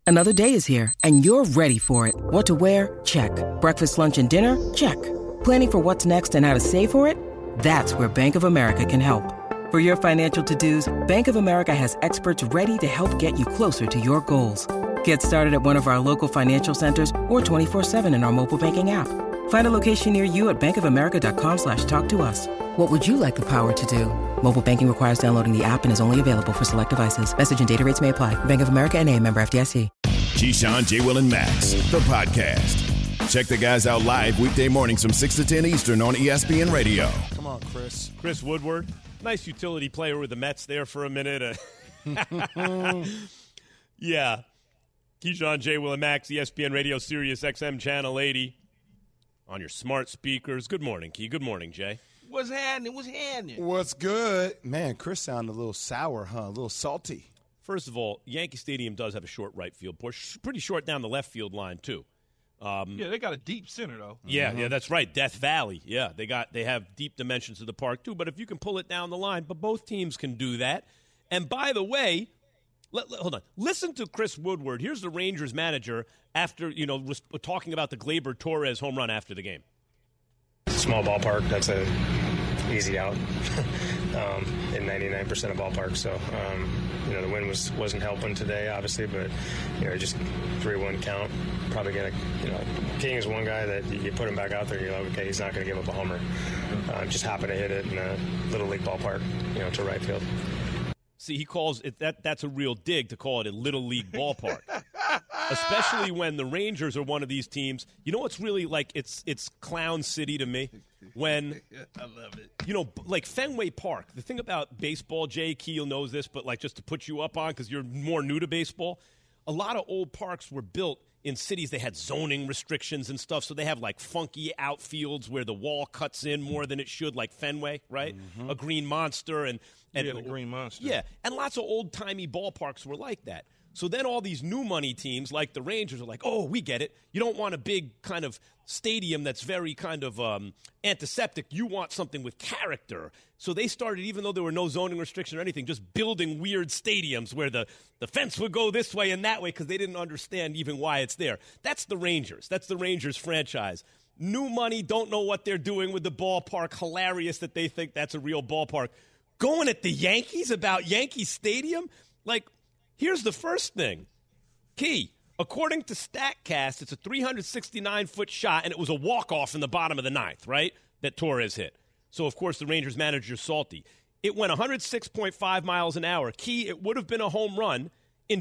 Another day is here, and you're ready for it. What to wear? Check. Breakfast, lunch, and dinner? Check. Planning for what's next and how to save for it? That's where Bank of America can help. For your financial to-dos, Bank of America has experts ready to help get you closer to your goals. Get started at one of our local financial centers or 24/7 in our mobile banking app. Find a location near you at bankofamerica.com/talktous. What would you like the power to do? Mobile banking requires downloading the app and is only available for select devices. Message and data rates may apply. Bank of America N.A., member FDIC. Keyshawn, J. Will, and Max, the podcast. Check the guys out live weekday mornings from 6 to 10 Eastern on ESPN Radio. Come on, Chris. Chris Woodward, nice utility player with the Mets there for a minute. Yeah. Keyshawn, J. Will, and Max, ESPN Radio, Sirius XM Channel 80. On your smart speakers. Good morning, Key. Good morning, Jay. What's happening? What's happening? What's good? Man, Chris sounded a little sour, huh? A little salty. First of all, Yankee Stadium does have a short right field porch. Pretty short down the left field line, too. Yeah, they got a deep center, though. Yeah, that's right. Death Valley. Yeah, they have deep dimensions of the park, too. But if you can pull it down the line, but both teams can do that. And by the way, hold on. Listen to Chris Woodward. Here's the Rangers manager after, talking about the Gleyber-Torres home run after the game. Small ballpark, that's a easy out in 99% of ballparks. So, the wind wasn't helping today, obviously, but, just 3-1 count. Probably going to, King is one guy that you put him back out there, you're like, okay, he's not going to give up a homer. Just happened to hit it in a Little League ballpark, to right field. See, he calls it that's a real dig to call it a Little League ballpark. Especially when the Rangers are one of these teams. You know what's really like it's Clown City to me? When I love it. Like Fenway Park. The thing about baseball, Jay Keel knows this, but like just to put you up on because you're more new to baseball, a lot of old parks were built in cities. They had zoning restrictions and stuff, so they have like funky outfields where the wall cuts in more than it should, like Fenway, right? Mm-hmm. A green monster and the green monster. Yeah, and lots of old-timey ballparks were like that. So then all these new money teams like the Rangers are like, oh, we get it. You don't want a big kind of stadium that's very kind of antiseptic. You want something with character. So they started, even though there were no zoning restriction or anything, just building weird stadiums where the fence would go this way and that way because they didn't understand even why it's there. That's the Rangers. That's the Rangers franchise. New money, don't know what they're doing with the ballpark. Hilarious that they think that's a real ballpark. Going at the Yankees about Yankee Stadium? Like, here's the first thing. Key, according to StatCast, it's a 369-foot shot, and it was a walk-off in the bottom of the ninth, right, that Torres hit. So, of course, the Rangers manager's salty. It went 106.5 miles an hour. Key, it would have been a home run in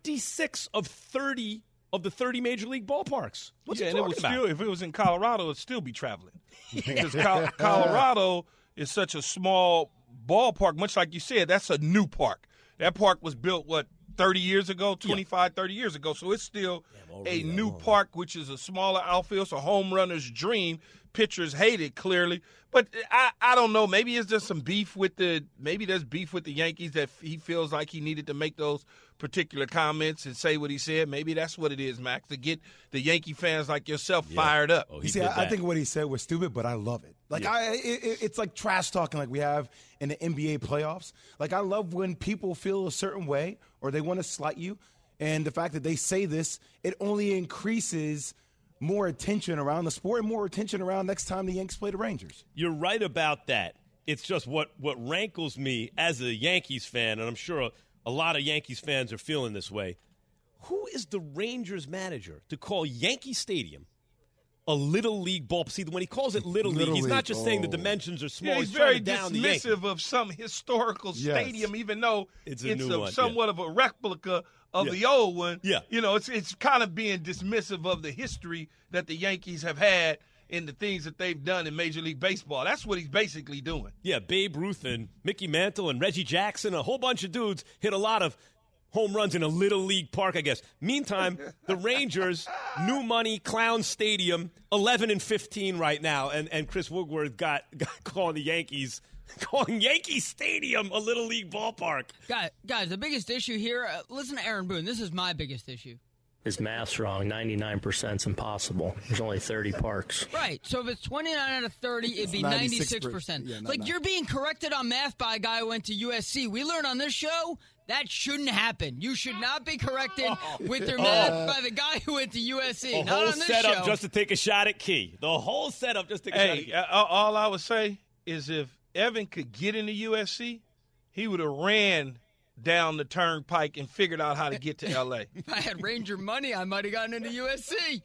26 of 30 of the 30 major league ballparks. What's he talking about? Still, if it was in Colorado, it'd still be traveling. Because Colorado is such a small ballpark, much like you said, that's a new park. That park was built, 30 years ago, 25, 30 years ago. So it's still a new park, which is a smaller outfield. It's a home runner's dream. Pitchers hate it, clearly. But I don't know. Maybe it's just some beef with maybe there's beef with the Yankees that he feels like he needed to make those particular comments and say what he said. Maybe that's what it is, Max, to get the Yankee fans like yourself fired up. Oh, I think what he said was stupid, but I love it. Like it's like trash talking like we have in the NBA playoffs. Like I love when people feel a certain way or they want to slight you, and the fact that they say this, it only increases more attention around the sport and more attention around next time the Yankees play the Rangers. You're right about that. It's just what rankles me as a Yankees fan, and I'm sure a lot of Yankees fans are feeling this way. Who is the Rangers manager to call Yankee Stadium a Little League ball? See, when he calls it Little League, he's not just saying the dimensions are small. Yeah, he's very dismissive of some historical stadium, even though it's somewhat of a replica of the old one. Yeah. It's kind of being dismissive of the history that the Yankees have had in the things that they've done in Major League Baseball. That's what he's basically doing. Yeah, Babe Ruth and Mickey Mantle and Reggie Jackson, a whole bunch of dudes hit a lot of home runs in a Little League park, I guess. Meantime, the Rangers, new money, Clown Stadium, 11-15 right now, and Chris Woodward got calling the Yankees, calling Yankee Stadium a Little League ballpark. Guys, the biggest issue here, listen to Aaron Boone. This is my biggest issue. His math's wrong. 99% is impossible. There's only 30 parks. Right. So if it's 29 out of 30, it'd be 96%. Yeah, like you're being corrected on math by a guy who went to USC. We learned on this show that shouldn't happen. You should not be corrected with your math by the guy who went to USC. The not whole on this setup show. just to take a shot at Key. The whole setup just to take a shot at Key. All I would say is if Evan could get into USC, he would have ran down the turnpike and figured out how to get to L.A. If I had Ranger money, I might have gotten into USC.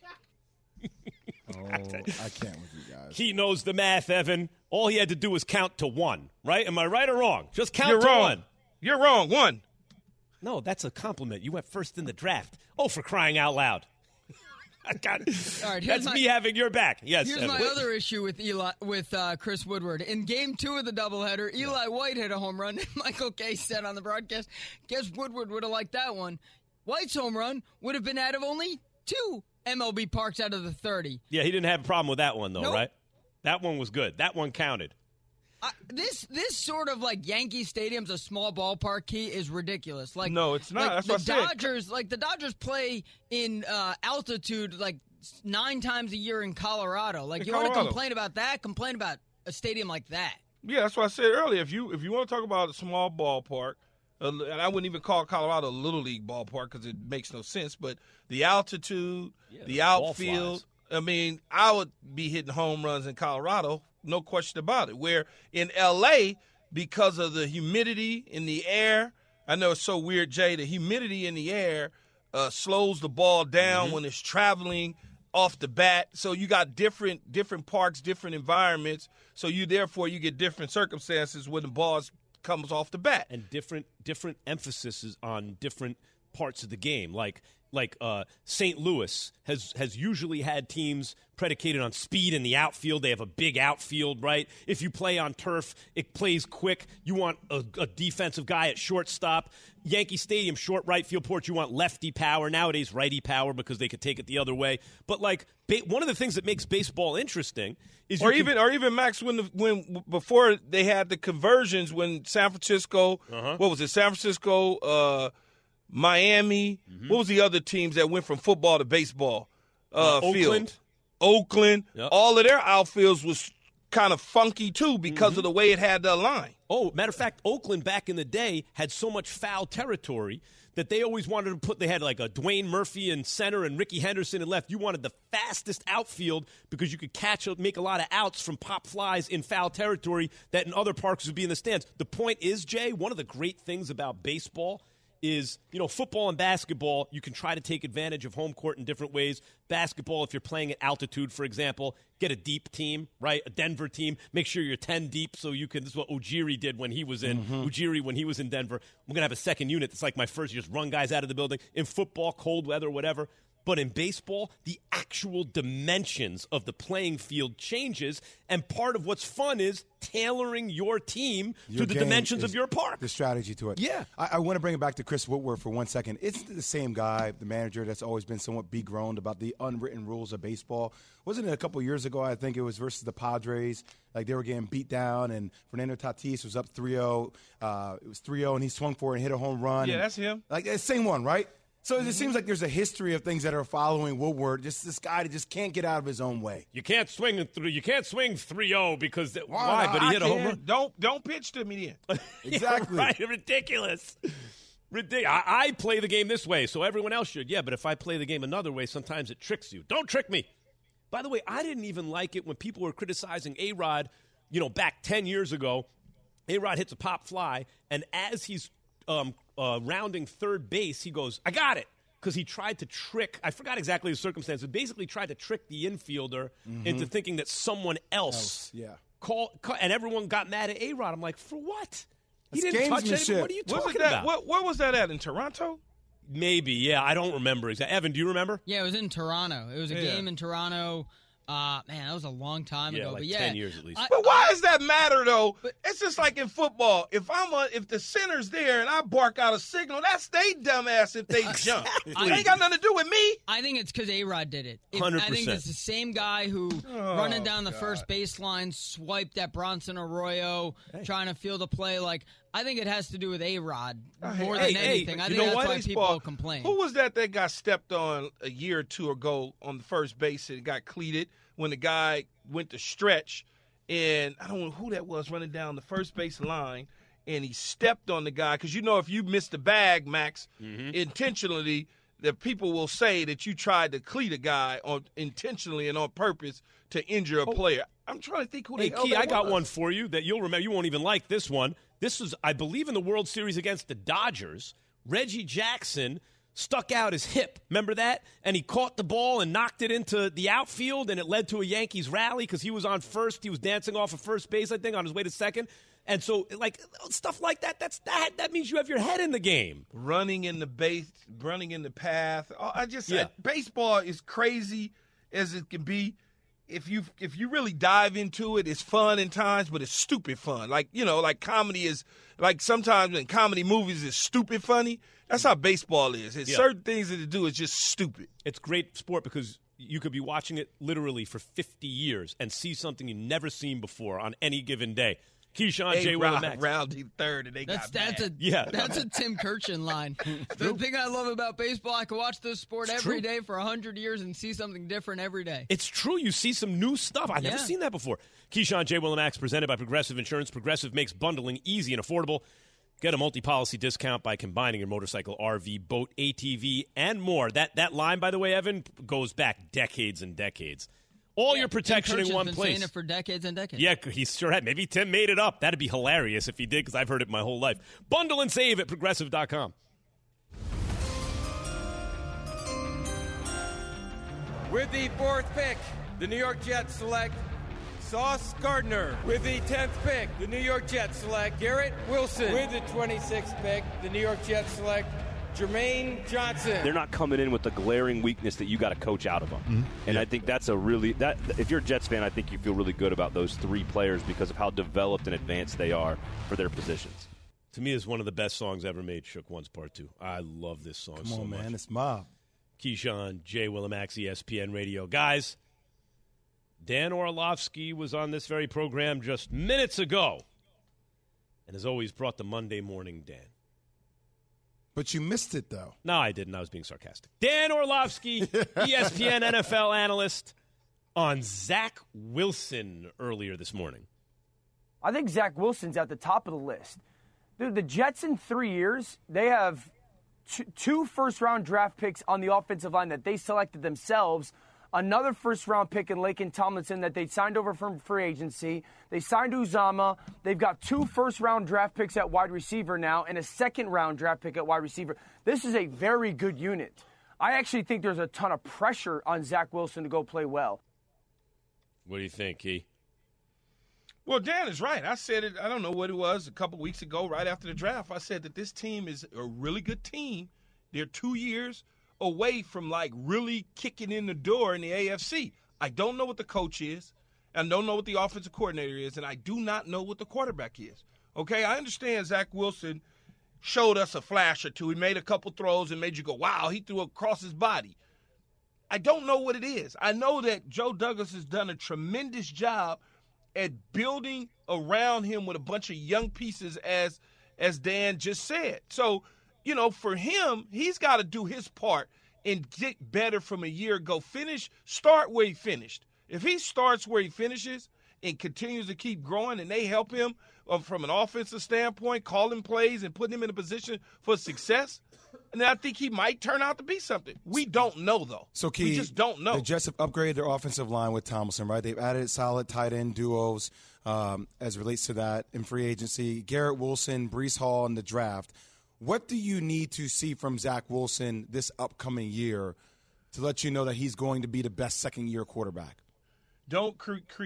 I can't with you guys. He knows the math, Evan. All he had to do was count to 1, right? Am I right or wrong? Just count You're to wrong. 1. You're wrong. 1. No, that's a compliment. You went first in the draft. Oh, for crying out loud. All right, That's me having your back. Yes. Here's Evan. my other issue with Chris Woodward. In Game 2 of the doubleheader, Eli White hit a home run. Michael Kay said on the broadcast, guess Woodward would have liked that one. White's home run would have been out of only 2 MLB parks out of the 30. Yeah, he didn't have a problem with that one, though, Nope. right? That one was good. That one counted. This sort of like Yankee Stadium's a small ballpark key is ridiculous. Like No, it's not. Like That's the what I said. Dodgers, like the Dodgers play in altitude like 9 times a year in Colorado. Like In you want to Colorado. complain about that? Complain about a stadium like that. Yeah, that's what I said earlier. If you want to talk about a small ballpark, and I wouldn't even call Colorado a little league ballpark because it makes no sense, but the altitude, the ball outfield, flies. I mean, I would be hitting home runs in Colorado, no question about it. Where in L.A., because of the humidity in the air, I know it's so weird, Jay, the humidity in the air slows the ball down when it's traveling off the bat. So you got different parks, different environments. So you get different circumstances when the ball comes off the bat. And different emphases on different parts of the game. Like St. Louis has usually had teams predicated on speed in the outfield. They have a big outfield, right? If you play on turf, it plays quick. You want a defensive guy at shortstop. Yankee Stadium, short right field porch, you want lefty power. Nowadays, righty power because they could take it the other way. But like one of the things that makes baseball interesting is even Max when before they had the conversions when San Francisco, what was it? San Francisco, Miami. What was the other teams that went from football to baseball? Oakland. Yep. All of their outfields was kind of funky too because of the way it had the line. Oh, matter of fact, Oakland back in the day had so much foul territory that they always wanted to they had like a Dwayne Murphy in center and Ricky Henderson in left. You wanted the fastest outfield because you could make a lot of outs from pop flies in foul territory that in other parks would be in the stands. The point is, Jay, one of the great things about baseball is, football and basketball, you can try to take advantage of home court in different ways. Basketball, if you're playing at altitude, for example, get a deep team, right? A Denver team. Make sure you're 10 deep so you can – this is what Ujiri did when he was in Ujiri when he was in Denver. We're going to have a second unit that's like my first. You just run guys out of the building. In football, cold weather, whatever. But in baseball, the actual dimensions of the playing field changes, and part of what's fun is tailoring your team to the dimensions of your park. The strategy to it. Yeah. I want to bring it back to Chris Woodward for 1 second. It's the same guy, the manager that's always been somewhat begroaned about the unwritten rules of baseball. Wasn't it a couple years ago, I think it was versus the Padres, like they were getting beat down, and Fernando Tatis was up 3-0. It was 3-0, and he swung for it and hit a home run. Yeah, that's him. Like, the same one, right? So it seems like there's a history of things that are following Woodward. Just this guy that just can't get out of his own way. You can't swing 3-0 because why? But he hit a home run. Don't pitch to me then. Exactly. Yeah, right. Ridiculous. I play the game this way, so everyone else should. Yeah, but if I play the game another way, sometimes it tricks you. Don't trick me. By the way, I didn't even like it when people were criticizing A-Rod, back 10 years ago. A-Rod hits a pop fly, and as he's rounding third base, he goes, I got it. Because he tried to trick, I forgot exactly the circumstance, but basically tried to trick the infielder into thinking that someone else and everyone got mad at A-Rod. I'm like, for what? He didn't touch anyone. What are you talking about? What was that at, in Toronto? Maybe, yeah. I don't remember exactly. Evan, do you remember? Yeah, it was in Toronto. It was a game in Toronto. Man, that was a long time ago. Like but 10 years at least. But why does that matter, though? It's just like in football. If the center's there and I bark out a signal, that's they dumbass if they jump. It ain't got nothing to do with me. I think it's because A-Rod did it. 100%. I think it's the same guy who, running down the first baseline, swiped at Bronson Arroyo, trying to field a play. Like, I think it has to do with A-Rod more Hey, than anything. I think that's why people complain. Who was that got stepped on a year or two ago on the first base and got cleated when the guy went to stretch? And I don't know who that was running down the first base line, and he stepped on the guy. Because, if you missed the bag, Max, intentionally, the people will say that you tried to cleat a guy intentionally and on purpose to injure a player. I'm trying to think who the hell Key, that I got was. one for you that you'll remember. You won't even like this one. This was, I believe, in the World Series against the Dodgers. Reggie Jackson stuck out his hip. Remember that? And he caught the ball and knocked it into the outfield, and it led to a Yankees rally because he was on first. He was dancing off of first base, I think, on his way to second. And so, stuff like that, that means you have your head in the game. Running in the base, running in the path. Baseball is crazy as it can be. If you really dive into it, it's fun in times, but it's stupid fun. Like comedy is, like sometimes in comedy movies is stupid funny. That's how baseball is. It's certain things that it do is just stupid. It's great sport because you could be watching it literally for 50 years and see something you've never seen before on any given day. Keyshawn, J. Will, and Max. Rounding third, and that's a Tim Kirchin line. The thing I love about baseball, I can watch this sport every day for 100 years and see something different every day. It's true. You see some new stuff. I've never seen that before. Keyshawn, J. Will, and Max, presented by Progressive Insurance. Progressive makes bundling easy and affordable. Get a multi-policy discount by combining your motorcycle, RV, boat, ATV, and more. That line, by the way, Evan, goes back decades and decades. All your protection in one been place. Saying it for decades and decades. Yeah, he sure had. Maybe Tim made it up. That'd be hilarious if he did, because I've heard it my whole life. Bundle and save at Progressive.com. With the 4th pick, the New York Jets select Sauce Gardner. With the 10th pick, the New York Jets select Garrett Wilson. With the 26th pick, the New York Jets select Jermaine Johnson. They're not coming in with the glaring weakness that you got to coach out of them. And I think that's if you're a Jets fan, I think you feel really good about those 3 players because of how developed and advanced they are for their positions. To me, it's one of the best songs ever made, Shook One's Part 2. I love this song so much. Come on, man. It's mob. Keyshawn, J. Will, and Max, ESPN Radio. Guys, Dan Orlovsky was on this very program just minutes ago and has always brought the Monday morning Dan. But you missed it, though. No, I didn't. I was being sarcastic. Dan Orlovsky, ESPN NFL analyst, on Zach Wilson earlier this morning. I think Zach Wilson's at the top of the list. Dude, the Jets in 3 years, they have two first-round draft picks on the offensive line that they selected themselves, another first-round pick in Laken Tomlinson that they signed over from free agency. They signed Uzama. They've got 2 first-round draft picks at wide receiver now and a second-round draft pick at wide receiver. This is a very good unit. I actually think there's a ton of pressure on Zach Wilson to go play well. What do you think, Key? Well, Dan is right. I said it, I don't know what it was, a couple weeks ago, right after the draft. I said that this team is a really good team. They're 2 years away from, really kicking in the door in the AFC. I don't know what the coach is. I don't know what the offensive coordinator is, and I do not know what the quarterback is. Okay, I understand Zach Wilson showed us a flash or two. He made a couple throws and made you go, wow, he threw across his body. I don't know what it is. I know that Joe Douglas has done a tremendous job at building around him with a bunch of young pieces, as Dan just said. So, for him, he's got to do his part and get better from a year ago. Start where he finished. If he starts where he finishes and continues to keep growing and they help him from an offensive standpoint, calling plays and putting him in a position for success, and I think he might turn out to be something. We don't know, though. So, Key, we just don't know. The Jets have upgraded their offensive line with Tomlinson, right? They've added solid tight end duos as it relates to that in free agency. Garrett Wilson, Breece Hall in the draft. What do you need to see from Zach Wilson this upcoming year to let you know that he's going to be the best second-year quarterback? Don't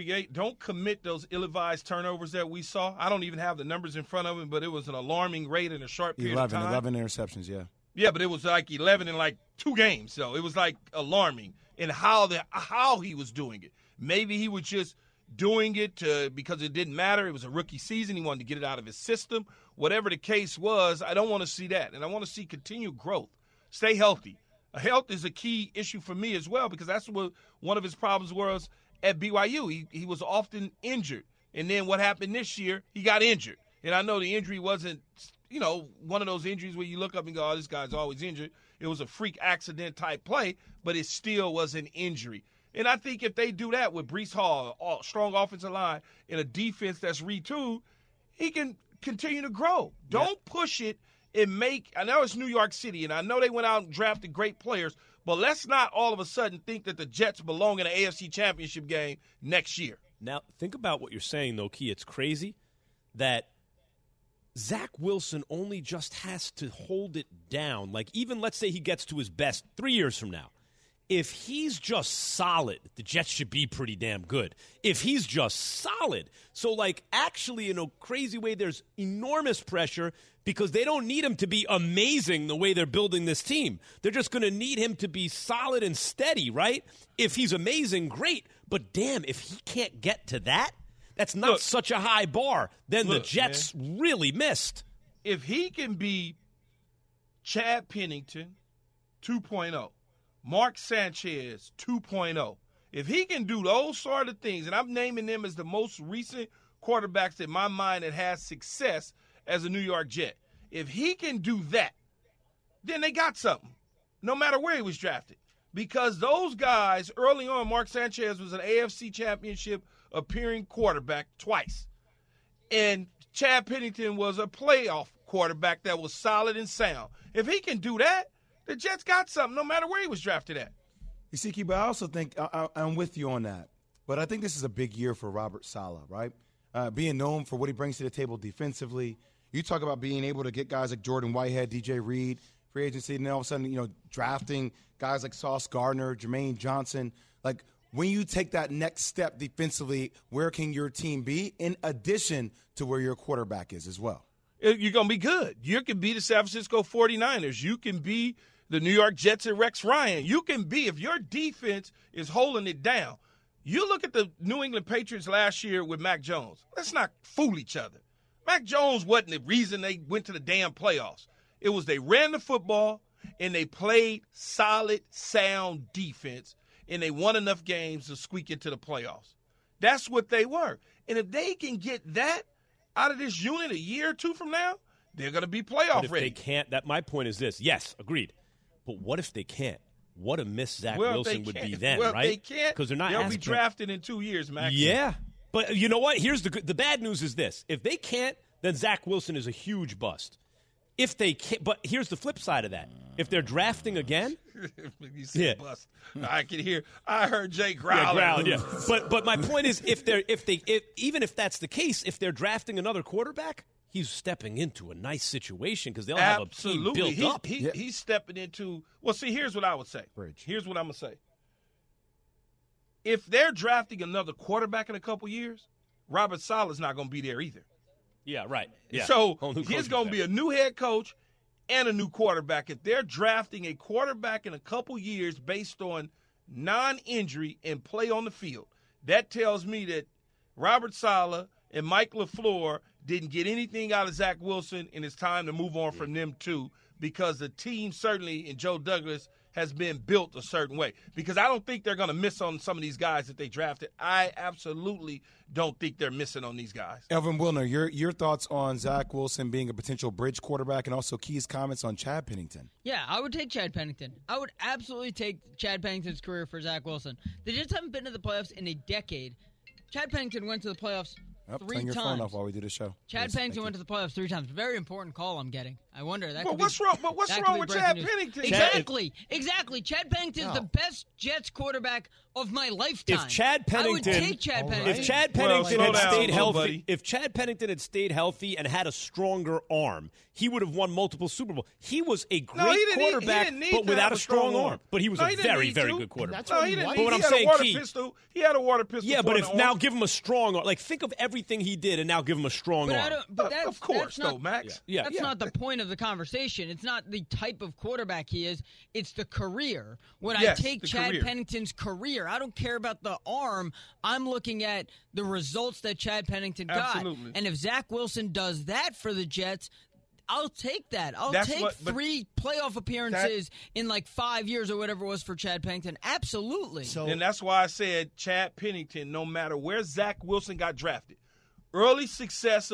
commit those ill-advised turnovers that we saw. I don't even have the numbers in front of him, but it was an alarming rate in a short period of time. 11 interceptions, yeah. Yeah, but it was 11 in 2 games, so it was alarming in how he was doing it. Maybe he was just doing it because it didn't matter. It was a rookie season. He wanted to get it out of his system. Whatever the case was, I don't want to see that, and I want to see continued growth. Stay healthy. Health is a key issue for me as well, because that's what one of his problems was at BYU. He was often injured, and then what happened this year, he got injured. And I know the injury wasn't, one of those injuries where you look up and go, oh, this guy's always injured. It was a freak accident type play, but it still was an injury. And I think if they do that with Breece Hall, a strong offensive line, and a defense that's retooled, he can continue to grow. Don't push it and I know it's New York City, and I know they went out and drafted great players, but let's not all of a sudden think that the Jets belong in an AFC Championship game next year. Now, think about what you're saying, though, Key. It's crazy that Zach Wilson only just has to hold it down. Like, even let's say he gets to his best 3 years from now. If he's just solid, the Jets should be pretty damn good. If he's just solid. So, actually, in a crazy way, there's enormous pressure because they don't need him to be amazing the way they're building this team. They're just going to need him to be solid and steady, right? If he's amazing, great. But, damn, if he can't get to that, that's not such a high bar. Then the Jets really missed. If he can be Chad Pennington 2.0, Mark Sanchez 2.0. If he can do those sort of things, and I'm naming them as the most recent quarterbacks in my mind that has success as a New York Jet. If he can do that, then they got something, no matter where he was drafted. Because those guys, early on, Mark Sanchez was an AFC Championship appearing quarterback twice. And Chad Pennington was a playoff quarterback that was solid and sound. If he can do that, the Jets got something, no matter where he was drafted at. You see, but I also think I'm with you on that. But I think this is a big year for Robert Saleh, right? Being known for what he brings to the table defensively. You talk about being able to get guys like Jordan Whitehead, DJ Reed, free agency, and then all of a sudden, drafting guys like Sauce Gardner, Jermaine Johnson. Like, when you take that next step defensively, where can your team be in addition to where your quarterback is as well? You're going to be good. You can be the San Francisco 49ers. You can be the New York Jets and Rex Ryan. You can be, if your defense is holding it down. You look at the New England Patriots last year with Mac Jones. Let's not fool each other. Mac Jones wasn't the reason they went to the damn playoffs. It was they ran the football, and they played solid, sound defense, and they won enough games to squeak into the playoffs. That's what they were. And if they can get that out of this unit a year or two from now, they're going to be playoff ready. They can't. My point is this. Yes, agreed. But what if they can't? What a miss Zach Wilson would be then, right? They can't. Because they're not. They'll be drafted in 2 years, Max. Yeah, but you know what? Here's the bad news is this: if they can't, then Zach Wilson is a huge bust. If they can't, but here's the flip side of that: if they're drafting again, you said bust. I can hear. I heard Jay growling. Yeah. But my point is, even if that's the case, if they're drafting another quarterback, he's stepping into a nice situation because they'll have a team built up. He's stepping into – well, see, here's what I would say. Here's what I'm going to say. If they're drafting another quarterback in a couple years, Robert Saleh's not going to be there either. Yeah, right. Yeah. So he's going to be a new head coach and a new quarterback. If they're drafting a quarterback in a couple years based on non-injury and play on the field, that tells me that Robert Saleh and Mike LaFleur didn't get anything out of Zach Wilson, and it's time to move on from them too, because the team certainly, and Joe Douglas, has been built a certain way. Because I don't think they're going to miss on some of these guys that they drafted. I absolutely don't think they're missing on these guys. Elvin Wilner, your thoughts on Zach Wilson being a potential bridge quarterback, and also Key's comments on Chad Pennington. Yeah, I would take Chad Pennington. I would absolutely take Chad Pennington's career for Zach Wilson. They just haven't been to the playoffs in a decade. Chad Pennington went to the playoffs 3 times. Turn your phone off while we do the show. Chad Pennington went to the playoffs 3 times. Very important call I'm getting. I wonder. What's wrong with Chad Pennington? Exactly. Chad Pennington's the best Jets quarterback of my lifetime. If Chad Pennington, I would take Chad Pennington. If Chad Pennington had stayed healthy, if Chad Pennington had stayed healthy and had a stronger arm, he would have won multiple Super Bowls. He was a great quarterback, but without a strong arm. But he was a very, very good quarterback. But what I'm saying, he had a water pistol. Yeah, but if now give him a strong arm, think of everything he did, and now give him a strong arm. Of course, Max. That's not the point of the conversation. It's not the type of quarterback he is. It's the career. When I take Chad Pennington's career, I don't care about the arm. I'm looking at the results that Chad Pennington got. Absolutely. And if Zach Wilson does that for the Jets, I'll take that. I'll take 3 playoff appearances in 5 years or whatever it was for Chad Pennington. Absolutely. And that's why I said Chad Pennington, no matter where Zach Wilson got drafted, early success of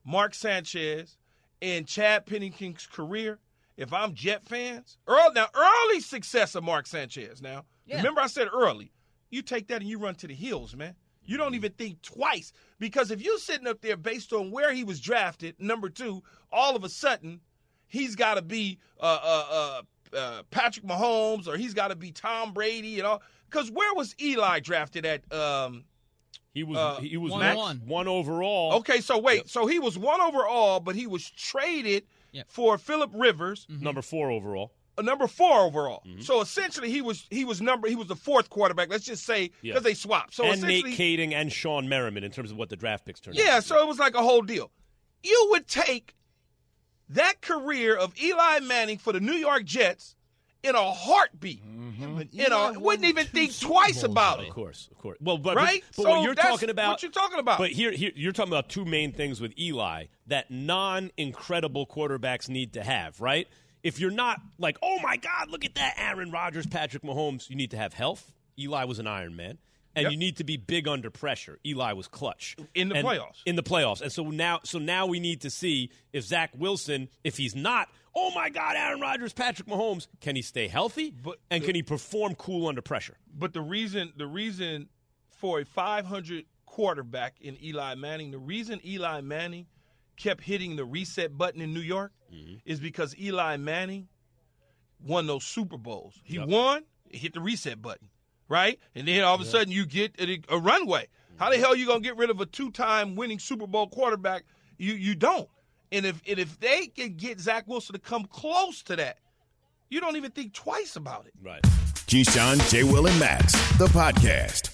Mark Sanchez and Chad Pennington's career, if I'm Jet fans, early success of Mark Sanchez now. Yeah. Remember I said early. You take that and you run to the hills, man. You don't even think twice. Because if you're sitting up there based on where he was drafted, number 2, all of a sudden he's got to be Patrick Mahomes or he's got to be Tom Brady and all. Because where was Eli drafted at? He was 1 overall. Okay, so wait. Yep. So he was 1 overall, but he was traded for Phillip Rivers. Mm-hmm. Number 4 overall. Number 4 overall. Mm-hmm. So essentially he was the 4th quarterback, let's just say, because they swapped. So and Nate Kading and Sean Merriman in terms of what the draft picks turned out. Yeah, so it was like a whole deal. You would take that career of Eli Manning for the New York Jets in a heartbeat. Mm-hmm. Wouldn't even think twice about it. Of course. Well, but right? But so what you're talking about. What you're talking about. But here you're talking about 2 main things with Eli that non-incredible quarterbacks need to have, right? If you're not like, oh, my God, look at that, Aaron Rodgers, Patrick Mahomes, you need to have health. Eli was an Iron Man. And you need to be big under pressure. Eli was clutch. In the playoffs. And so now we need to see if Zach Wilson, if he's not, oh, my God, Aaron Rodgers, Patrick Mahomes, can he stay healthy? And can he perform cool under pressure? But the reason for a 500 quarterback in Eli Manning, the reason Eli Manning kept hitting the reset button in New York is because Eli Manning won those Super Bowls. He won, hit the reset button, right? And then all of a sudden you get a runway. How the hell are you going to get rid of a 2-time winning Super Bowl quarterback? You don't. And if they can get Zach Wilson to come close to that, you don't even think twice about it. Right. Keyshawn, J. Will, and Max, the podcast.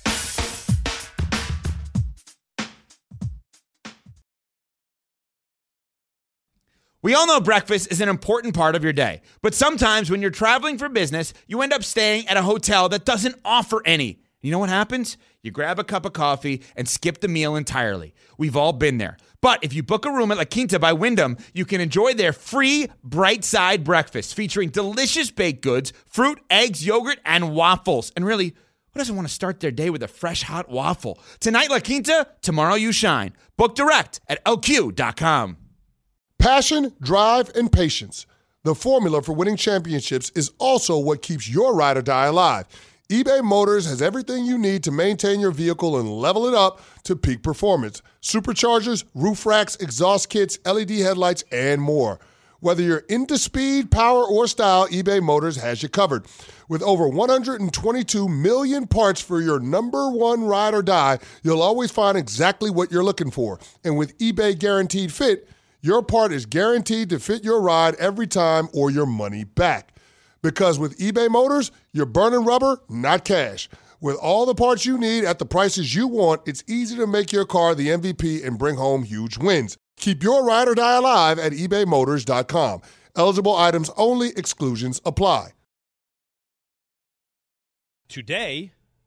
We all know breakfast is an important part of your day, but sometimes when you're traveling for business, you end up staying at a hotel that doesn't offer any. You know what happens? You grab a cup of coffee and skip the meal entirely. We've all been there. But if you book a room at La Quinta by Wyndham, you can enjoy their free Bright Side breakfast featuring delicious baked goods, fruit, eggs, yogurt, and waffles. And really, who doesn't want to start their day with a fresh, hot waffle? Tonight, La Quinta, tomorrow you shine. Book direct at LQ.com. Passion, drive, and patience. The formula for winning championships is also what keeps your ride or die alive. eBay Motors has everything you need to maintain your vehicle and level it up to peak performance. Superchargers, roof racks, exhaust kits, LED headlights, and more. Whether you're into speed, power, or style, eBay Motors has you covered. With over 122 million parts for your number one ride or die, you'll always find exactly what you're looking for. And with eBay Guaranteed Fit, your part is guaranteed to fit your ride every time or your money back. Because with eBay Motors, you're burning rubber, not cash. With all the parts you need at the prices you want, it's easy to make your car the MVP and bring home huge wins. Keep your ride or die alive at ebaymotors.com. Eligible items only. Exclusions apply. Today,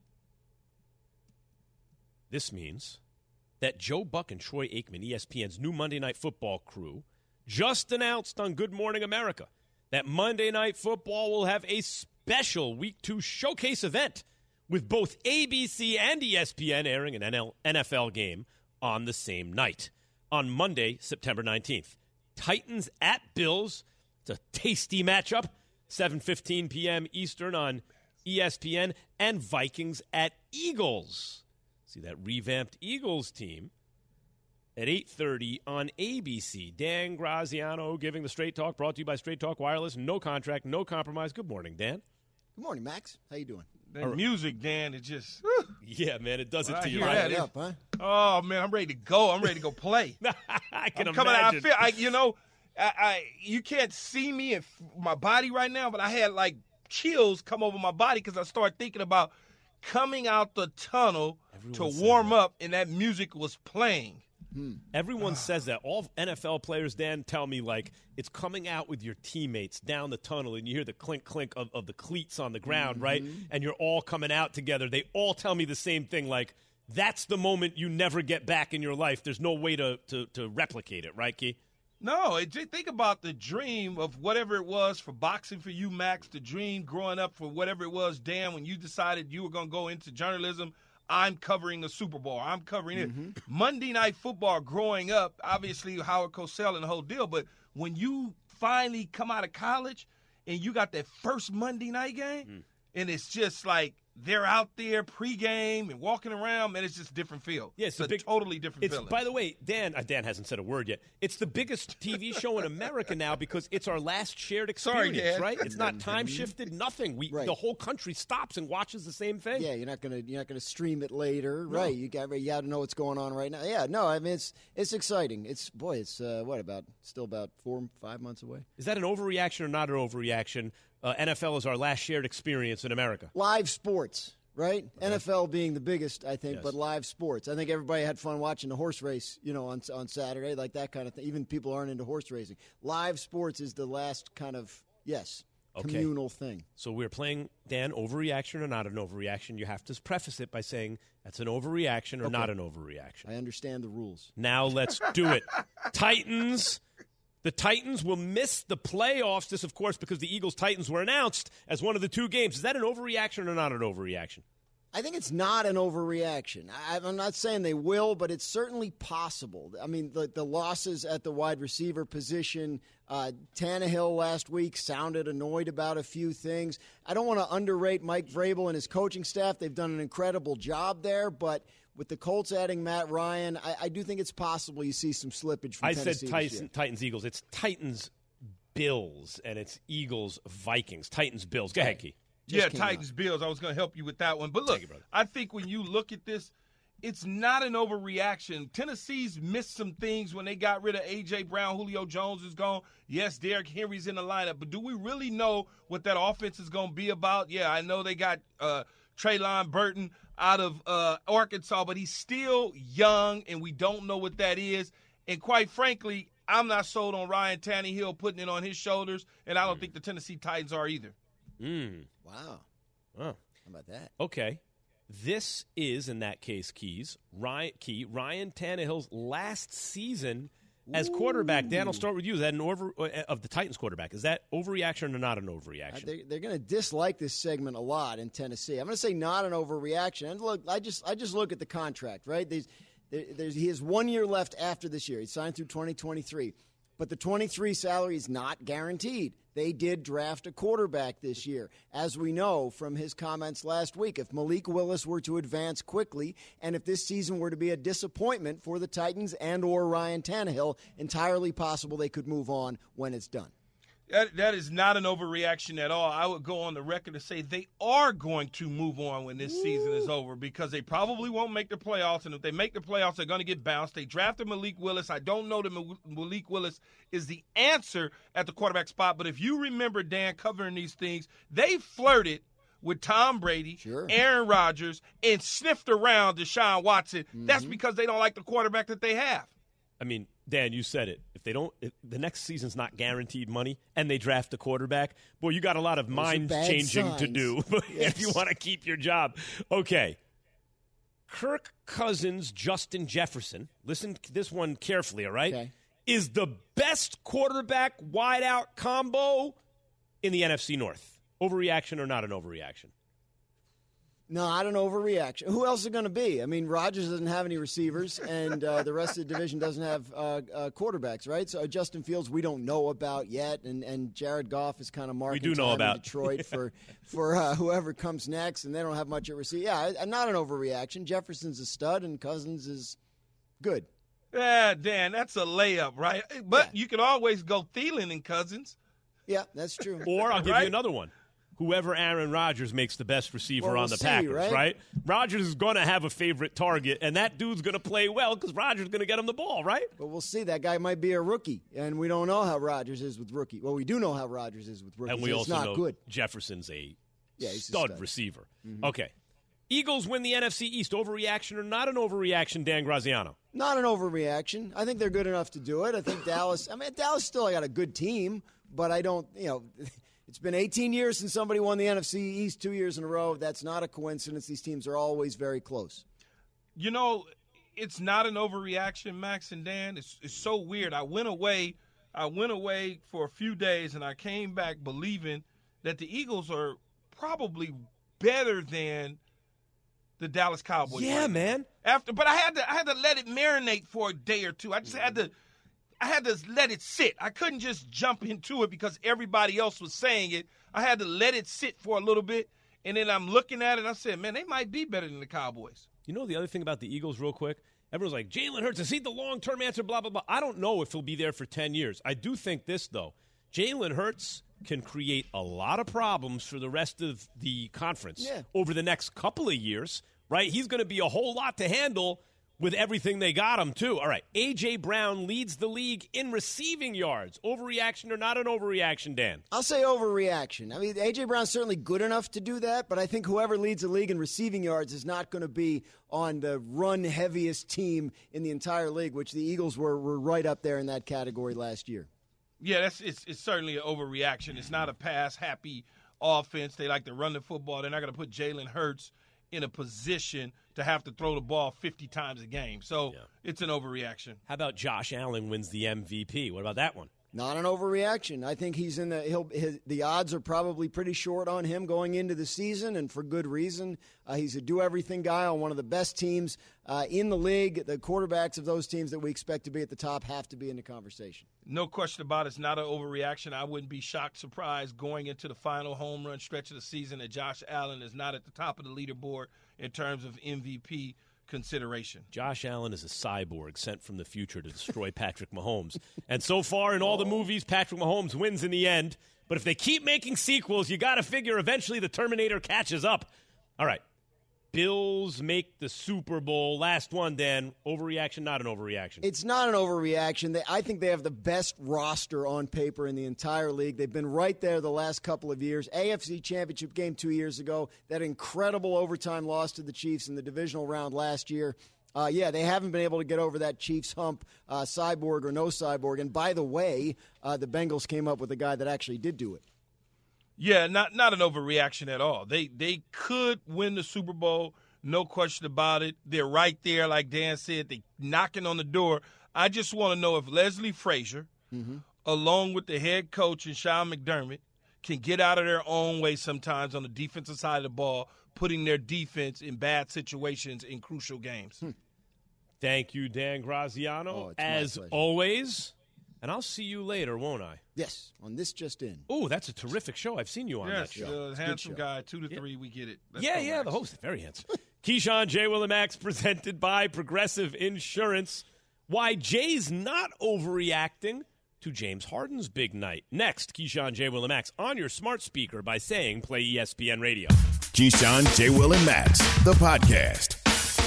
this means that Joe Buck and Troy Aikman, ESPN's new Monday Night Football crew, just announced on Good Morning America that Monday Night Football will have a special Week 2 showcase event with both ABC and ESPN airing an NFL game on the same night. On Monday, September 19th. Titans at Bills. It's a tasty matchup. 7:15 p.m. Eastern on ESPN. And Vikings at Eagles. See that revamped Eagles team at 8:30 on ABC. Dan Graziano giving the Straight Talk, brought to you by Straight Talk Wireless. No contract, no compromise. Good morning, Dan. Good morning, Max. How you doing? That music, Dan, it just... Yeah, man, it does it to you, right? Up, huh? Oh, man, I'm ready to go. I'm ready to go play. I can imagine. Imagine. You can't see me and my body right now, but I had, chills come over my body because I started thinking about coming out the tunnel to warm up, and that music was playing. Everyone says that. All NFL players, Dan, tell me, it's coming out with your teammates down the tunnel, and you hear the clink of the cleats on the ground, right? And you're all coming out together. They all tell me the same thing, that's the moment you never get back in your life. There's no way to replicate it, right, Key? No, think about the dream of whatever it was for boxing for you, Max, the dream growing up for whatever it was, Dan, when you decided you were going to go into journalism. I'm covering the Super Bowl. I'm covering it. Monday Night Football growing up, obviously Howard Cosell and the whole deal, but when you finally come out of college and you got that first Monday night game, and it's just like they're out there pregame and walking around, man, it's just a different feel. Yeah, it's a totally different feeling. By the way, Dan hasn't said a word yet. It's the biggest TV show in America now because it's our last shared experience, Dan. right? It's not time shifted, nothing. The whole country stops and watches the same thing. Yeah, you're not gonna stream it later, right? You got to know what's going on right now. Yeah, no, I mean it's exciting. It's still about 4 or 5 months away. Is that an overreaction or not an overreaction? NFL is our last shared experience in America. Live sports, right? NFL being the biggest, I think, but live sports. I think everybody had fun watching the horse race, on Saturday, like that kind of thing. Even people aren't into horse racing. Live sports is the last kind of, communal thing. So we're playing, Dan, overreaction or not an overreaction. You have to preface it by saying that's an overreaction or not an overreaction. I understand the rules. Now let's do it. Titans. The Titans will miss the playoffs. This, of course, because the Eagles-Titans were announced as one of the two games. Is that an overreaction or not an overreaction? I think it's not an overreaction. I'm not saying they will, but it's certainly possible. I mean, the losses at the wide receiver position, Tannehill last week sounded annoyed about a few things. I don't want to underrate Mike Vrabel and his coaching staff. They've done an incredible job there, but with the Colts adding Matt Ryan, I do think it's possible you see some slippage from Tennessee. I said Titans-Eagles. It's Titans-Bills, and it's Eagles-Vikings. Titans-Bills. Go ahead, Key. Titans-Bills. I was going to help you with that one. But look, I think when you look at this, it's not an overreaction. Tennessee's missed some things when they got rid of A.J. Brown. Julio Jones is gone. Yes, Derrick Henry's in the lineup. But do we really know what that offense is going to be about? Yeah, I know they got Traylon Burton out of Arkansas, but he's still young, and we don't know what that is. And quite frankly, I'm not sold on Ryan Tannehill putting it on his shoulders, and I don't think the Tennessee Titans are either. Wow. Oh. How about that? Okay. This is, in that case, Ryan Tannehill's last season as quarterback. Dan, I'll start with you. Is that an of the Titans quarterback? Is that overreaction or not an overreaction? They're going to dislike this segment a lot in Tennessee. I'm going to say not an overreaction. And look, I just look at the contract, right? He has 1 year left after this year. He signed through 2023. But the 23 salary is not guaranteed. They did draft a quarterback this year. As we know from his comments last week, if Malik Willis were to advance quickly and if this season were to be a disappointment for the Titans and or Ryan Tannehill, entirely possible they could move on when it's done. That is not an overreaction at all. I would go on the record to say they are going to move on when this season is over because they probably won't make the playoffs, and if they make the playoffs, they're going to get bounced. They drafted Malik Willis. I don't know that Malik Willis is the answer at the quarterback spot, but if you remember, Dan, covering these things, they flirted with Tom Brady, Aaron Rodgers, and sniffed around Deshaun Watson. That's because they don't like the quarterback that they have. I mean, Dan, you said it. If the next season's not guaranteed money and they draft a quarterback, boy, you got a lot of mind changing to do if you want to keep your job. Okay. Kirk Cousins, Justin Jefferson, listen to this one carefully, all right? Is the best quarterback wideout combo in the NFC North. Overreaction or not an overreaction? Not an overreaction. Who else is it going to be? I mean, Rodgers doesn't have any receivers, and the rest of the division doesn't have quarterbacks, right? So Justin Fields, we don't know about yet, and Jared Goff is kind of marking time in Detroit for whoever comes next, and they don't have much at receiver. Yeah, not an overreaction. Jefferson's a stud, and Cousins is good. Yeah, Dan, that's a layup, right? But you can always go Thielen and Cousins. Yeah, that's true. Or I'll give you another one. Whoever Aaron Rodgers makes the best receiver on the Packers, right? Rodgers is going to have a favorite target, and that dude's going to play well because Rodgers is going to get him the ball, right? But we'll see. That guy might be a rookie, and we don't know how Rodgers is with rookie. Well, we do know how Rodgers is with rookies. And we also know good. Jefferson's a he's stud a stud receiver. Mm-hmm. Okay. Eagles win the NFC East. Overreaction or not an overreaction, Dan Graziano? Not an overreaction. I think they're good enough to do it. I think Dallas still got a good team, but I don't, it's been 18 years since somebody won the NFC East 2 years in a row. That's not a coincidence. These teams are always very close. It's not an overreaction, Max and Dan. It's so weird. I went away for a few days, and I came back believing that the Eagles are probably better than the Dallas Cowboys. Yeah, right man. But I had to let it marinate for a day or two. I just had to let it sit. I couldn't just jump into it because everybody else was saying it. I had to let it sit for a little bit, and then I'm looking at it, and I said, man, they might be better than the Cowboys. You know the other thing about the Eagles real quick? Everyone's like, Jalen Hurts, is he the long-term answer, blah, blah, blah. I don't know if he'll be there for 10 years. I do think this, though. Jalen Hurts can create a lot of problems for the rest of the conference over the next couple of years, right? He's going to be a whole lot to handle with everything they got him, too. All right, A.J. Brown leads the league in receiving yards. Overreaction or not an overreaction, Dan? I'll say overreaction. I mean, A.J. Brown's certainly good enough to do that, but I think whoever leads the league in receiving yards is not going to be on the run-heaviest team in the entire league, which the Eagles were right up there in that category last year. Yeah, it's certainly an overreaction. It's not a pass-happy offense. They like to run the football. They're not going to put Jalen Hurts in a position to have to throw the ball 50 times a game. So it's an overreaction. How about Josh Allen wins the MVP? What about that one? Not an overreaction. I think he's in the odds are probably pretty short on him going into the season, and for good reason. He's a do-everything guy on one of the best teams in the league. The quarterbacks of those teams that we expect to be at the top have to be in the conversation. No question about it. It's not an overreaction. I wouldn't be shocked, surprised going into the final home run stretch of the season that Josh Allen is not at the top of the leaderboard in terms of MVP consideration. Josh Allen is a cyborg sent from the future to destroy Patrick Mahomes. And so far in all the movies, Patrick Mahomes wins in the end. But if they keep making sequels, you got to figure eventually the Terminator catches up. All right. Bills make the Super Bowl. Last one, Dan. Overreaction, not an overreaction. It's not an overreaction. I think they have the best roster on paper in the entire league. They've been right there the last couple of years. AFC Championship game 2 years ago. That incredible overtime loss to the Chiefs in the divisional round last year. They haven't been able to get over that Chiefs hump, cyborg or no cyborg. And by the way, the Bengals came up with a guy that actually did do it. Yeah, not an overreaction at all. They could win the Super Bowl, no question about it. They're right there, like Dan said. They knocking on the door. I just want to know if Leslie Frazier, along with the head coach and Sean McDermott, can get out of their own way sometimes on the defensive side of the ball, putting their defense in bad situations in crucial games. Thank you, Dan Graziano, as always. And I'll see you later, won't I? Yes, on This Just In. Oh, that's a terrific show. I've seen you on that show. Yes, handsome guy, 2 to 3, we get it. The host is very handsome. Keyshawn, J. Will, and Max, presented by Progressive Insurance. Why Jay's not overreacting to James Harden's big night. Next, Keyshawn, J. Will, and Max on your smart speaker by saying play ESPN Radio. Keyshawn, J. Will, and Max, the podcast.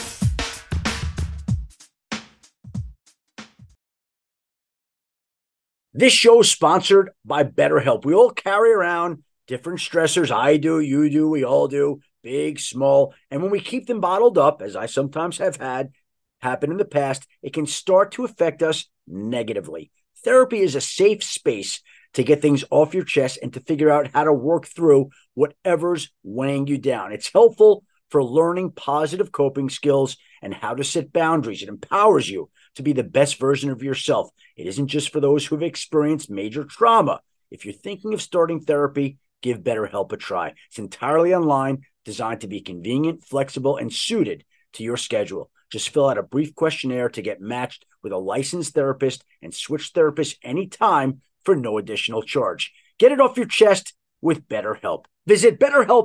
This show is sponsored by BetterHelp. We all carry around different stressors. I do, you do, we all do, big, small. And when we keep them bottled up, as I sometimes have had happen in the past, it can start to affect us negatively. Therapy is a safe space to get things off your chest and to figure out how to work through whatever's weighing you down. It's helpful for learning positive coping skills and how to set boundaries. It empowers you to be the best version of yourself. It isn't just for those who've experienced major trauma. If you're thinking of starting therapy, give BetterHelp a try. It's entirely online, designed to be convenient, flexible, and suited to your schedule. Just fill out a brief questionnaire to get matched with a licensed therapist and switch therapists anytime for no additional charge. Get it off your chest with BetterHelp. Visit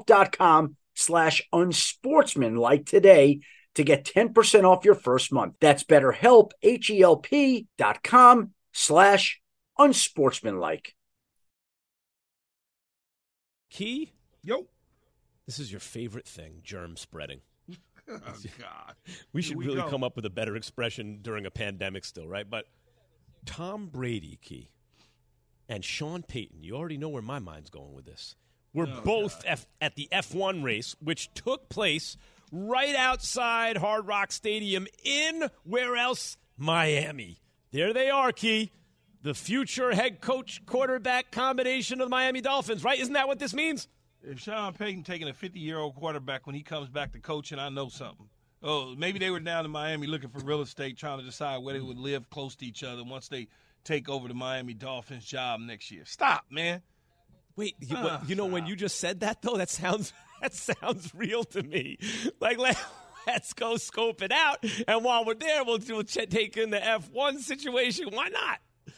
BetterHelp.com/unsportsmanlike today to get 10% off your first month. That's BetterHelp, HELP.com/unsportsmanlike. Key? Yo. This is your favorite thing, germ spreading. Oh, God. We should really come up with a better expression during a pandemic still, right? But Tom Brady, Key, and Sean Payton, you already know where my mind's going with this. We're both at the F1 race, which took place right outside Hard Rock Stadium in, where else? Miami. There they are, Key. The future head coach quarterback combination of the Miami Dolphins, right? Isn't that what this means? If Sean Payton taking a 50-year-old quarterback when he comes back to coaching, I know something. Oh, maybe they were down in Miami looking for real estate, trying to decide where they would live close to each other once they take over the Miami Dolphins job next year. Stop, man. Wait, when you just said that, though, that sounds real to me. Like let's go scope it out. And while we're there, we'll take in the F1 situation. Why not?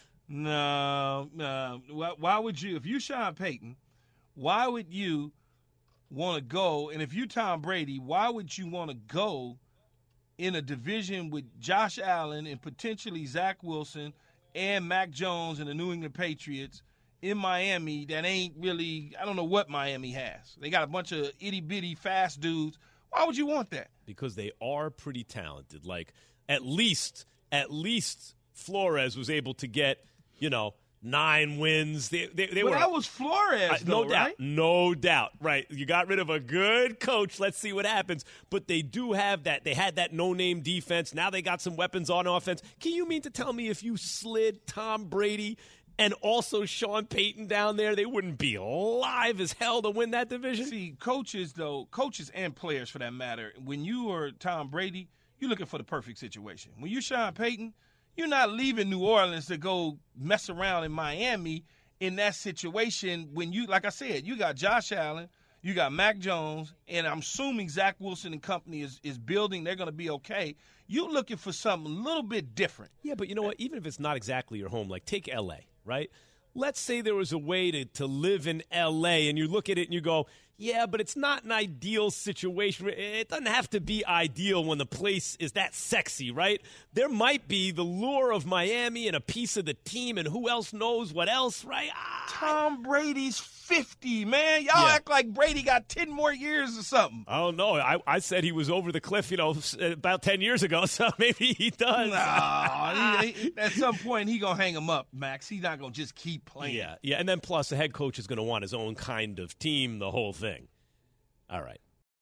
No. Why would you, if you Sean Payton, why would you want to go, and if you Tom Brady, why would you want to go in a division with Josh Allen and potentially Zach Wilson and Mac Jones and the New England Patriots in Miami that ain't really, I don't know what Miami has. They got a bunch of itty-bitty fast dudes. Why would you want that? Because they are pretty talented. Like, at least Flores was able to get, 9 wins. They were. That was Flores, though, no doubt, right? No doubt. Right. You got rid of a good coach. Let's see what happens. But they do have that. They had that no-name defense. Now they got some weapons on offense. Can you mean to tell me if you slid Tom Brady and also Sean Payton down there, they wouldn't be alive as hell to win that division? See, coaches and players for that matter, when you are Tom Brady, you're looking for the perfect situation. When you're Sean Payton, you're not leaving New Orleans to go mess around in Miami in that situation when you, like I said, you got Josh Allen, you got Mac Jones, and I'm assuming Zach Wilson and company is building. They're going to be okay. You're looking for something a little bit different. Yeah, but you know what? Even if it's not exactly your home, like take L.A., right? Let's say there was a way to live in L.A., and you look at it and you go, yeah, but it's not an ideal situation. It doesn't have to be ideal when the place is that sexy, right? There might be the lure of Miami and a piece of the team, and who else knows what else, right? Tom Brady's 50, man. Y'all act like Brady got 10 more years or something. I don't know. I said he was over the cliff, about 10 years ago, so maybe he does. No, at some point he going to hang him up, Max. He's not going to just keep playing. Yeah, and then plus the head coach is going to want his own kind of team, the whole thing. All right.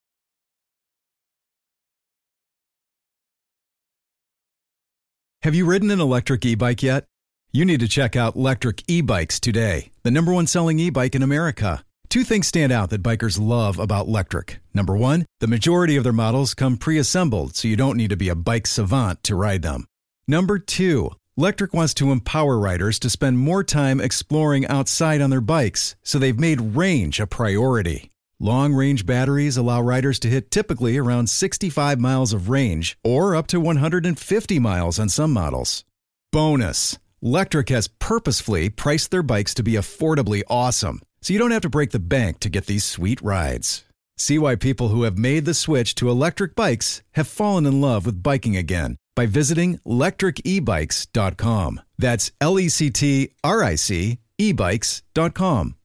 Have you ridden an electric e-bike yet? You need to check out Lectric E-Bikes today, the #1 selling e-bike in America. 2 things stand out that bikers love about Lectric. Number 1, the majority of their models come pre-assembled, so you don't need to be a bike savant to ride them. Number 2, Lectric wants to empower riders to spend more time exploring outside on their bikes, so they've made range a priority. Long-range batteries allow riders to hit typically around 65 miles of range, or up to 150 miles on some models. Bonus! Lectric has purposefully priced their bikes to be affordably awesome, so you don't have to break the bank to get these sweet rides. See why people who have made the switch to electric bikes have fallen in love with biking again by visiting lectricebikes.com. That's LECTRIC ebikes.com.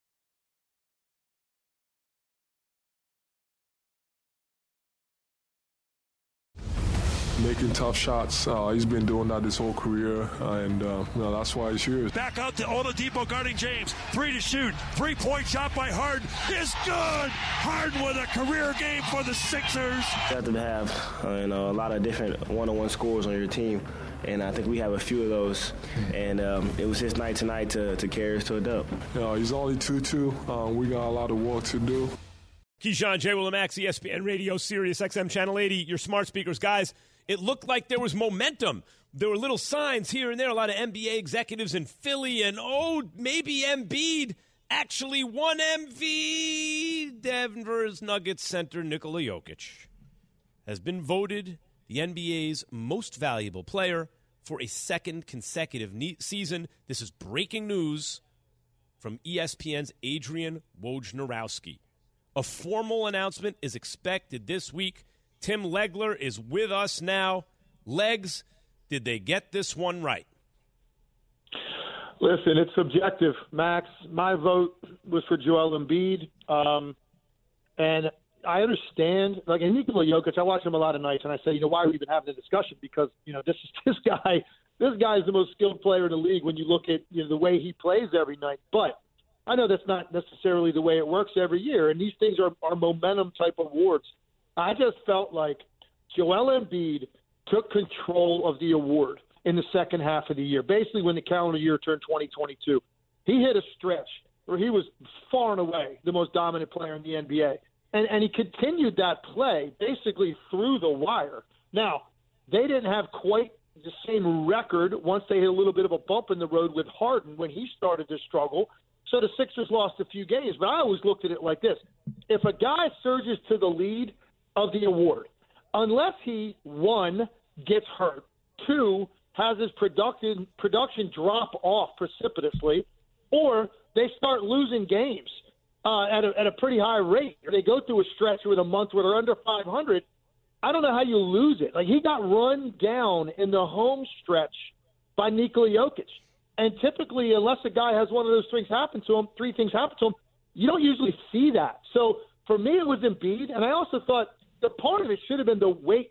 Making tough shots. He's been doing that his whole career, and that's why he's here. Back out to Oladipo guarding James. 3 to shoot. 3-point shot by Harden is good. Harden with a career game for the Sixers. You have to have a lot of different one-on-one scores on your team, and I think we have a few of those. And it was his night tonight to carry us to a dub. He's only 2-2. We got a lot of work to do. Keyshawn, J. Will and Max, ESPN Radio, Sirius XM Channel 80, your smart speakers. Guys, it looked like there was momentum. There were little signs here and there, a lot of NBA executives in Philly, and maybe Embiid actually won MV. Denver's Nuggets center Nikola Jokic has been voted the NBA's most valuable player for a second consecutive season. This is breaking news from ESPN's Adrian Wojnarowski. A formal announcement is expected this week. Tim Legler is with us now. Legs, did they get this one right? Listen, it's subjective, Max. My vote was for Joel Embiid. And I understand, and Nikola Jokic, I watch him a lot of nights, and I say, why are we even having the discussion? Because, this guy is the most skilled player in the league when you look at the way he plays every night. But I know that's not necessarily the way it works every year, and these things are momentum type awards. I just felt like Joel Embiid took control of the award in the second half of the year, basically when the calendar year turned 2022. He hit a stretch where he was far and away the most dominant player in the NBA. And he continued that play basically through the wire. Now, they didn't have quite the same record once they hit a little bit of a bump in the road with Harden when he started to struggle. So the Sixers lost a few games. But I always looked at it like this. If a guy surges to the lead of the award, unless he, 1, gets hurt, 2, has his production drop off precipitously, or they start losing games at a pretty high rate. They go through a stretch with a month where they're under 500. I don't know how you lose it. Like, he got run down in the home stretch by Nikola Jokic. And typically, unless a guy has one of those three things happen to him, you don't usually see that. So for me, it was Embiid. And I also thought the part of it should have been the weight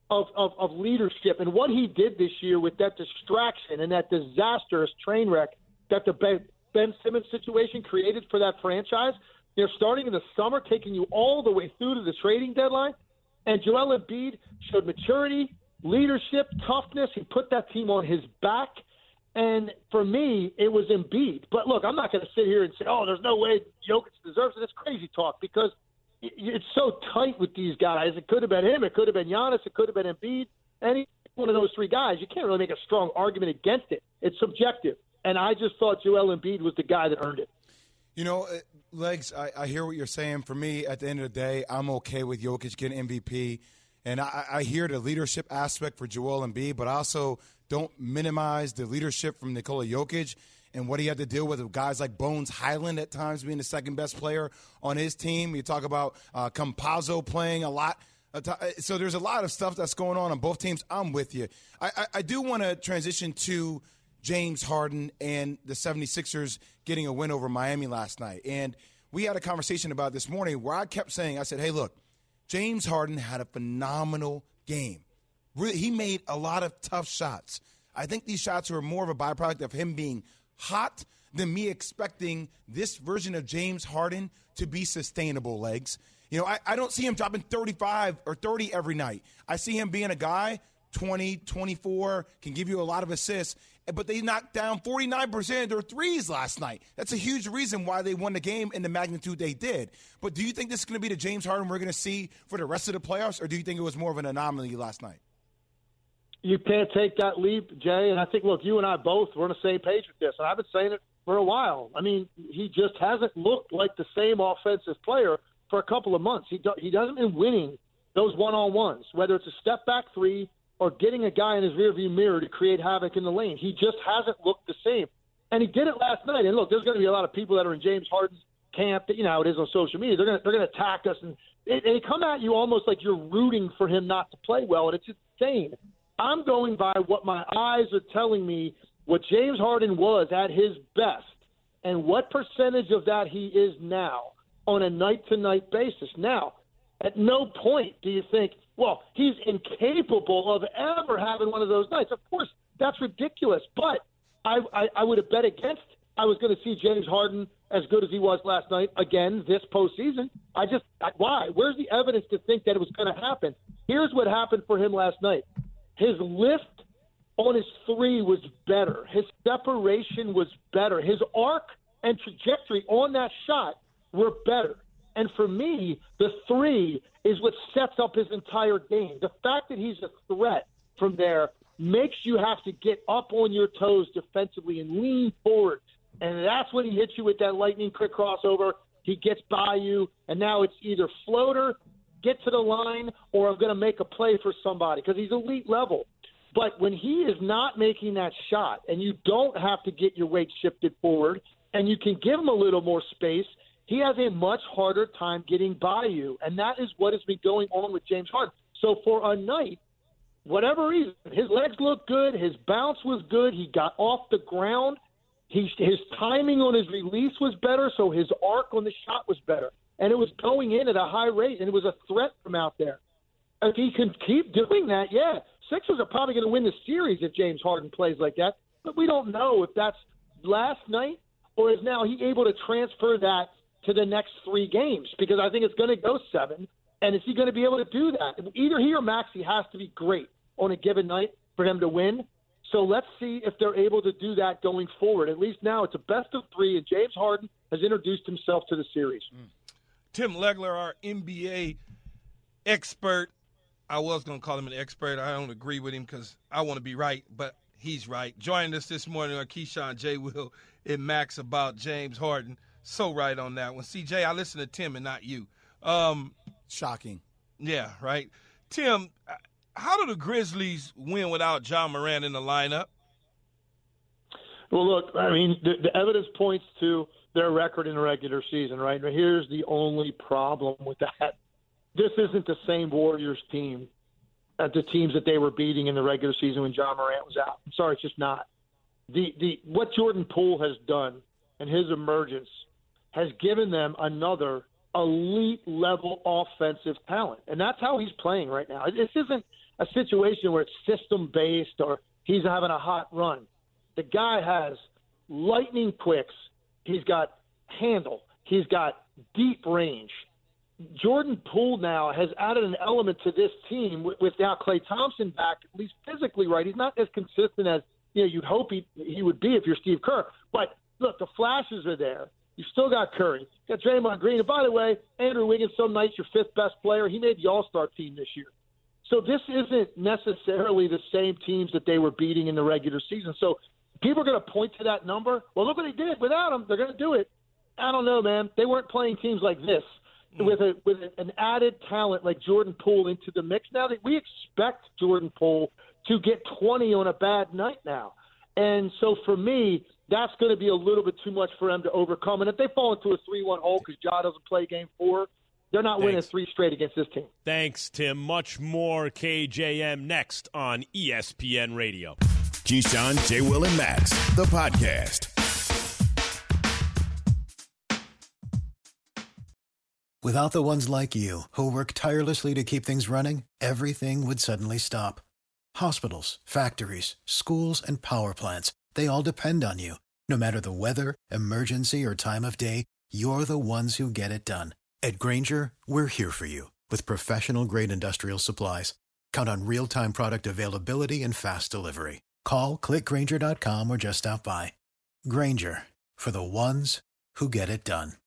of leadership and what he did this year with that distraction and that disastrous train wreck that the Ben Simmons situation created for that franchise. They're starting in the summer, taking you all the way through to the trading deadline. And Joel Embiid showed maturity, leadership, toughness. He put that team on his back. And for me, it was Embiid. But look, I'm not going to sit here and say, oh, there's no way Jokic deserves it. It's crazy talk because it's so tight with these guys. It could have been him. It could have been Giannis. It could have been Embiid. Any one of those three guys, you can't really make a strong argument against it. It's subjective. And I just thought Joel Embiid was the guy that earned it. You know, Legs, I hear what you're saying. For me, at the end of the day, I'm okay with Jokic getting MVP. And I hear the leadership aspect for Joel Embiid, but I also don't minimize the leadership from Nikola Jokic and what he had to deal with guys like Bones Highland at times being the second-best player on his team. You talk about Campazzo playing a lot. So there's a lot of stuff that's going on both teams. I'm with you. I do want to transition to James Harden and the 76ers getting a win over Miami last night. And we had a conversation about this morning where I kept saying, I said, hey, look, James Harden had a phenomenal game. Really, he made a lot of tough shots. I think these shots were more of a byproduct of him being hot than me expecting this version of James Harden to be sustainable, Legs. You know, I don't see him dropping 35 or 30 every night. I see him being a guy, 20, 24, can give you a lot of assists, but they knocked down 49% of their threes last night. That's a huge reason why they won the game in the magnitude they did. But do you think this is going to be the James Harden we're going to see for the rest of the playoffs, or do you think it was more of an anomaly last night? You can't take that leap, Jay. And I think, look, you and I both were on the same page with this. And I've been saying it for a while. I mean, he just hasn't looked like the same offensive player for a couple of months. He doesn't been winning those one-on-ones, whether it's a step-back three or getting a guy in his rearview mirror to create havoc in the lane. He just hasn't looked the same. And he did it last night. And, look, there's going to be a lot of people that are in James Harden's camp that, you know how it is on social media. They're going to attack us. And they come at you almost like you're rooting for him not to play well, and it's insane. I'm going by what my eyes are telling me, what James Harden was at his best, and what percentage of that he is now on a night-to-night basis. Now, at no point do you think, well, he's incapable of ever having one of those nights. Of course, that's ridiculous. But I would have bet against I was going to see James Harden as good as he was last night again this postseason. Why? Where's the evidence to think that it was going to happen? Here's what happened for him last night. His lift on his three was better. His separation was better. His arc and trajectory on that shot were better. And for me, the three is what sets up his entire game. The fact that he's a threat from there makes you have to get up on your toes defensively and lean forward. And that's when he hits you with that lightning quick crossover. He gets by you, and now it's either floater, get to the line, or I'm going to make a play for somebody because he's elite level. But when he is not making that shot and you don't have to get your weight shifted forward and you can give him a little more space, he has a much harder time getting by you. And that is what has been going on with James Harden. So for a night, whatever reason, his legs looked good, his bounce was good, he got off the ground, his timing on his release was better, so his arc on the shot was better. And it was going in at a high rate, and it was a threat from out there. If he can keep doing that, yeah, Sixers are probably going to win the series if James Harden plays like that. But we don't know if that's last night or is now he able to transfer that to the next 3 games, because I think it's going to go 7. And is he going to be able to do that? Either he or Maxey has to be great on a given night for them to win. So let's see if they're able to do that going forward. At least now it's a best of 3, and James Harden has introduced himself to the series. Tim Legler, our NBA expert. I was going to call him an expert. I don't agree with him because I want to be right, but he's right. Joining us this morning are Keyshawn, J. Will, and Max about James Harden. So right on that one. CJ, I listen to Tim and not you. Shocking. Yeah, right. Tim, how do the Grizzlies win without John Morant in the lineup? Well, look, I mean, the evidence points to their record in the regular season, right? But here's the only problem with that. This isn't the same Warriors team as the teams that they were beating in the regular season when John Morant was out. I'm sorry, it's just not. What Jordan Poole has done and his emergence has given them another elite-level offensive talent, and that's how he's playing right now. This isn't a situation where it's system-based or he's having a hot run. The guy has lightning quicks. He's got handle. He's got deep range. Jordan Poole now has added an element to this team with now Klay Thompson back, at least physically right. He's not as consistent as you'd hope he would be if you're Steve Kerr. But, look, the flashes are there. You've still got Curry. You've got Draymond Green. And, by the way, Andrew Wiggins, some nights your fifth best player. He made the All-Star team this year. So this isn't necessarily the same teams that they were beating in the regular season. So people are going to point to that number. Well, look what they did. Without him, they're going to do it. I don't know, man. They weren't playing teams like this with an added talent like Jordan Poole into the mix. Now that we expect Jordan Poole to get 20 on a bad night now. And so for me, that's going to be a little bit too much for them to overcome. And if they fall into a 3-1 hole because Ja doesn't play game 4, they're not winning 3 straight against this team. Thanks, Tim. Much more KJM next on ESPN Radio. Keyshawn, J. Will, and Max, the podcast. Without the ones like you, who work tirelessly to keep things running, everything would suddenly stop. Hospitals, factories, schools, and power plants, they all depend on you. No matter the weather, emergency, or time of day, you're the ones who get it done. At Grainger, we're here for you with professional-grade industrial supplies. Count on real-time product availability and fast delivery. Call, click Grainger.com, or just stop by. Grainger, for the ones who get it done.